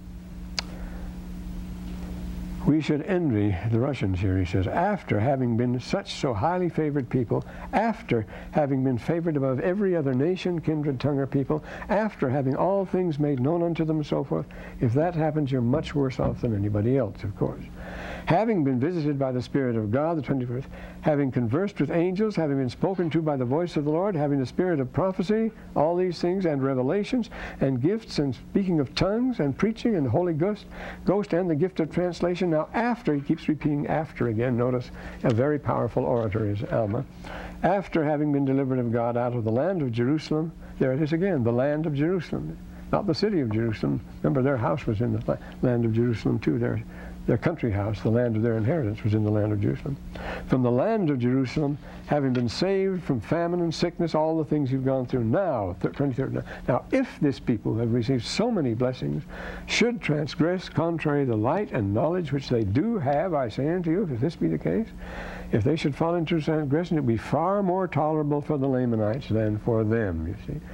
we should envy the Russians here, he says, after having been such so highly favored people, after having been favored above every other nation, kindred, tongue, or people, after having all things made known unto them and so forth. If that happens, you're much worse off than anybody else, of course. Having been visited by the Spirit of God, the twenty-first, having conversed with angels, having been spoken to by the voice of the Lord, having the spirit of prophecy, all these things, and revelations, and gifts, and speaking of tongues, and preaching, and the Holy Ghost, Ghost, and the gift of translation. Now after, he keeps repeating after again. Notice, a very powerful orator is Alma. After having been delivered of God out of the land of Jerusalem, there it is again, the land of Jerusalem, not the city of Jerusalem. Remember, their house was in the land of Jerusalem too. Their, their country house, the land of their inheritance, was in the land of Jerusalem. From the land of Jerusalem, having been saved from famine and sickness, all the things you've gone through now, twenty-third. Now, if this people have received so many blessings, should transgress contrary to the light and knowledge which they do have, I say unto you, if this be the case, if they should fall into transgression, it would be far more tolerable for the Lamanites than for them, you see.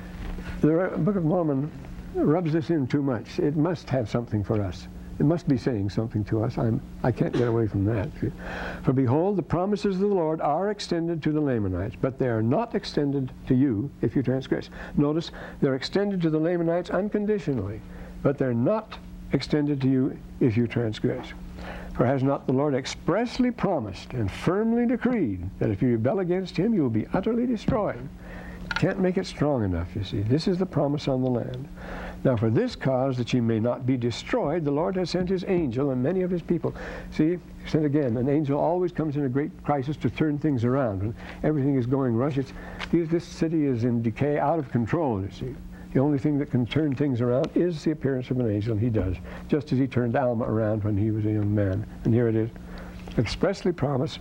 The Book of Mormon rubs this in too much. It must have something for us. It must be saying something to us. I'm, I can't get away from that. For behold, the promises of the Lord are extended to the Lamanites, but they are not extended to you if you transgress. Notice, they're extended to the Lamanites unconditionally, but they're not extended to you if you transgress. For has not the Lord expressly promised and firmly decreed that if you rebel against him, you will be utterly destroyed? Can't make it strong enough, you see. This is the promise on the land. Now, for this cause, that ye may not be destroyed, the Lord has sent his angel and many of his people. See, said again, an angel always comes in a great crisis to turn things around. When everything is going rush, it's, this city is in decay, out of control, you see. The only thing that can turn things around is the appearance of an angel, and he does, just as he turned Alma around when he was a young man. And here it is, expressly promised,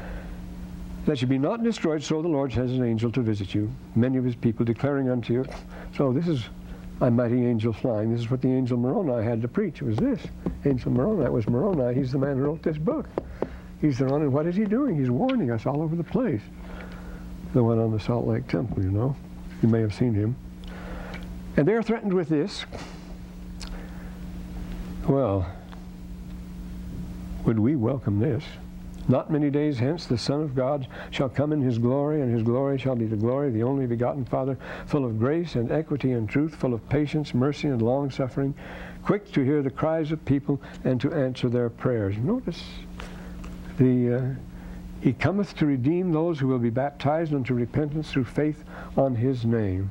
that you be not destroyed, so the Lord sends an angel to visit you, many of his people declaring unto you. So this is I'm mighty angel flying. This is what the angel Moroni had to preach. It was this. Angel Moroni, that was Moroni. He's the man who wrote this book. He's the one, and what is he doing? He's warning us all over the place. The one on the Salt Lake Temple, you know. You may have seen him. And they're threatened with this. Well, would we welcome this? Not many days hence the Son of God shall come in his glory, and his glory shall be the glory of the only begotten Father, full of grace and equity and truth, full of patience, mercy, and long-suffering, quick to hear the cries of people and to answer their prayers. Notice, the uh, he cometh to redeem those who will be baptized unto repentance through faith on his name.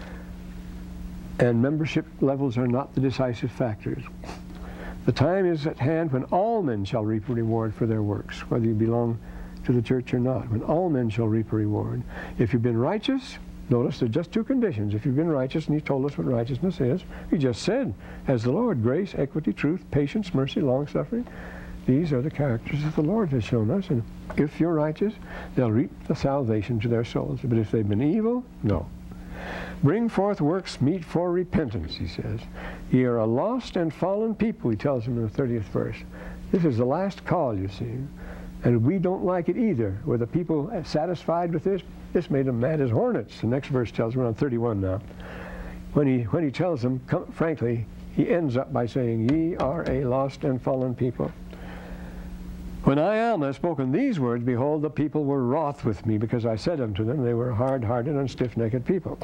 And membership levels are not the decisive factors. The time is at hand when all men shall reap a reward for their works, whether you belong to the church or not, when all men shall reap a reward. If you've been righteous, notice there's just two conditions. If you've been righteous, and he told us what righteousness is, he just said, as the Lord, grace, equity, truth, patience, mercy, long-suffering. These are the characters that the Lord has shown us, and if you're righteous, they'll reap the salvation to their souls. But if they've been evil, no. Bring forth works meet for repentance, he says. Ye are a lost and fallen people, he tells them in the thirtieth verse. This is the last call, you see. And we don't like it either. Were the people satisfied with this? This made them mad as hornets. The next verse tells, we're on thirty-one now. When he, when he tells them, come, frankly, he ends up by saying, ye are a lost and fallen people. When I, Alma, have spoken these words, behold, the people were wroth with me, because I said unto them, they were hard-hearted and stiff-necked people.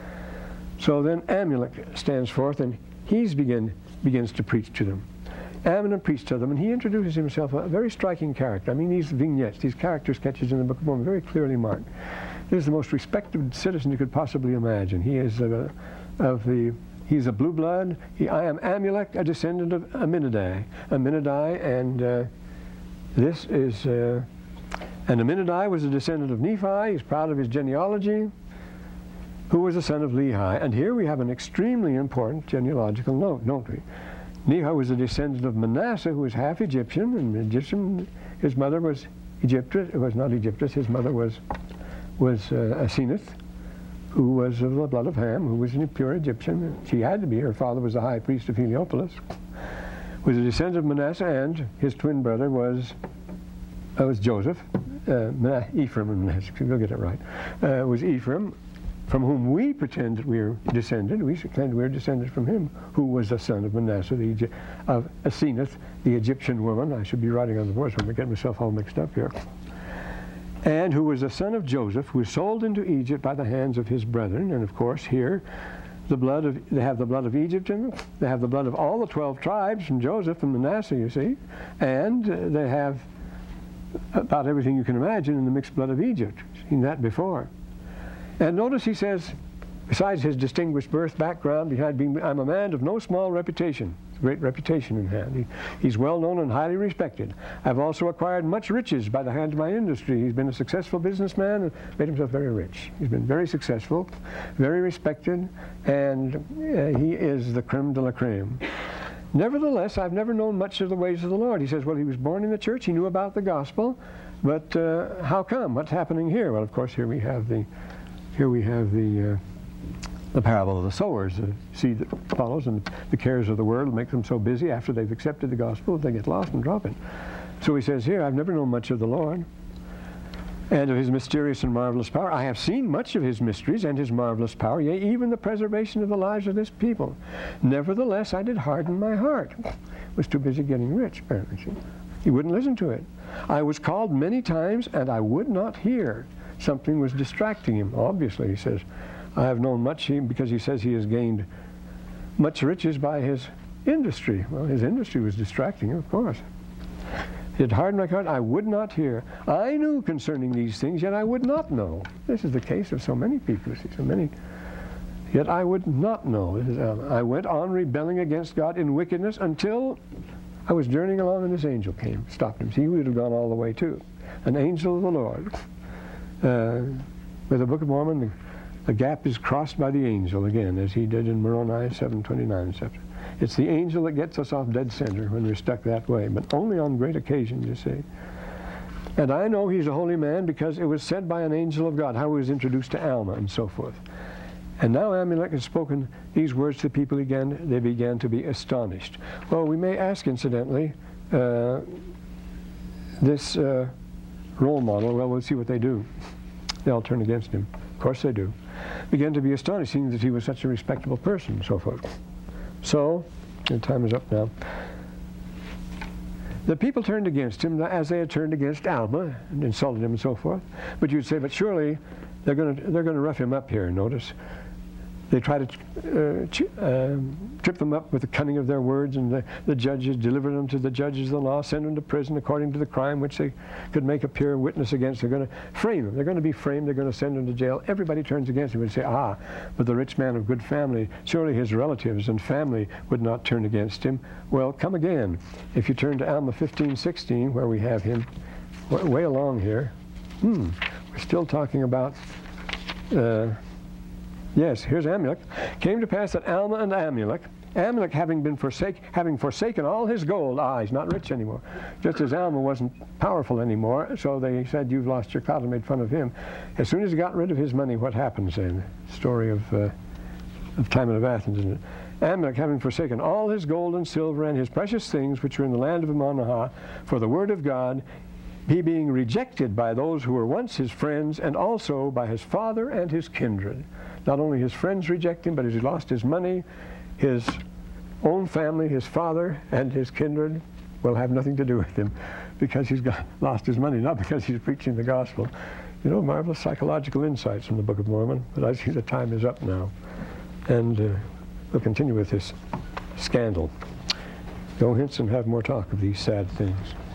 So then Amulek stands forth, and he begin, begins to preach to them. Amulek preached to them, and he introduces himself, a very striking character. I mean, these vignettes, these character sketches in the Book of Mormon, very clearly marked. This is the most respected citizen you could possibly imagine. He is a, of the, he's a blue blood. He, I am Amulek, a descendant of Aminadai. Aminadai, and uh, this is, uh, and Aminadai was a descendant of Nephi. He's proud of his genealogy, who was the son of Lehi. And here we have an extremely important genealogical note, don't we? Nehi was a descendant of Manasseh, who was half Egyptian, and Egyptian, his mother was Egyptress, it was not Egyptress, his mother was, was uh, Aseneth, who was of the blood of Ham, who was a pure Egyptian. She had to be, her father was the high priest of Heliopolis. Was a descendant of Manasseh, and his twin brother was, uh, was Joseph, uh, Ephraim and Manasseh, we'll get it right, uh, was Ephraim, from whom we pretend that we are descended. We pretend we are descended from him, who was the son of Manasseh, the Egy- of Aseneth, the Egyptian woman. I should be writing on the board, so I'm getting myself all mixed up here. And who was the son of Joseph, who was sold into Egypt by the hands of his brethren. And of course, here, the blood of they have the blood of Egypt in them. They have the blood of all the twelve tribes from Joseph and Manasseh, you see, and uh, they have about everything you can imagine in the mixed blood of Egypt. You've seen that before. And notice he says, besides his distinguished birth background, behind being, I'm a man of no small reputation. Great reputation in hand. He, he's well known and highly respected. I've also acquired much riches by the hand of my industry. He's been a successful businessman and made himself very rich. He's been very successful, very respected, and uh, he is the creme de la creme. Nevertheless, I've never known much of the ways of the Lord. He says, well, he was born in the church. He knew about the gospel, but uh, how come? What's happening here? Well, of course, here we have the Here we have the uh, the parable of the sowers, the seed that follows, and the cares of the world make them so busy after they've accepted the gospel that they get lost and drop it. So he says here, I've never known much of the Lord and of his mysterious and marvelous power. I have seen much of his mysteries and his marvelous power, yea, even the preservation of the lives of this people. Nevertheless, I did harden my heart. Was too busy getting rich, apparently. He wouldn't listen to it. I was called many times, and I would not hear. Something was distracting him, obviously. He says, I have known much, because he says he has gained much riches by his industry. Well, his industry was distracting him, of course. He had hardened my heart, I would not hear. I knew concerning these things, yet I would not know. This is the case of so many people, see, so many. Yet I would not know. This is, um, I went on rebelling against God in wickedness until I was journeying along and this angel came, stopped him. See, he would have gone all the way too. An angel of the Lord. Uh, with the Book of Mormon, the, the gap is crossed by the angel again, as he did in Moroni seven twenty-nine. It's the angel that gets us off dead center when we're stuck that way, but only on great occasions, you see. And I know he's a holy man because it was said by an angel of God, how he was introduced to Alma and so forth. And now Amulek had spoken these words to the people again. They began to be astonished. Well, we may ask, incidentally, uh, this uh, role model, well, we'll see what they do. They all turn against him. Of course they do. Began to be astonished, seeing that he was such a respectable person, and so forth. So, the time is up now. The people turned against him as they had turned against Alma and insulted him and so forth. But you'd say, but surely they're going to they're going to rough him up here. Notice, they try to uh, ch- uh, trip them up with the cunning of their words, and the, the judges deliver them to the judges of the law, send them to prison according to the crime which they could make appear witness against. They're going to frame him. They're going to be framed. They're going to send him to jail. Everybody turns against him and say, ah, but the rich man of good family, surely his relatives and family would not turn against him. Well, come again. If you turn to Alma fifteen sixteen, where we have him w- way along here, hmm, we're still talking about... Uh, Yes, here's Amulek. Came to pass that Alma and Amulek, Amulek having been forsake, having forsaken all his gold, ah, he's not rich anymore. Just as Alma wasn't powerful anymore, so they said, you've lost your clout, and made fun of him. As soon as he got rid of his money, what happens then? Story of, uh, of Timon of Athens, isn't it? Amulek having forsaken all his gold and silver and his precious things which were in the land of Manasseh for the word of God, he being rejected by those who were once his friends, and also by his father and his kindred. Not only his friends reject him, but as he lost his money, his own family, his father, and his kindred will have nothing to do with him because he's got, lost his money, not because he's preaching the gospel. You know, marvelous psychological insights from the Book of Mormon, but I see the time is up now. And uh, we'll continue with this scandal. Go hence and have more talk of these sad things.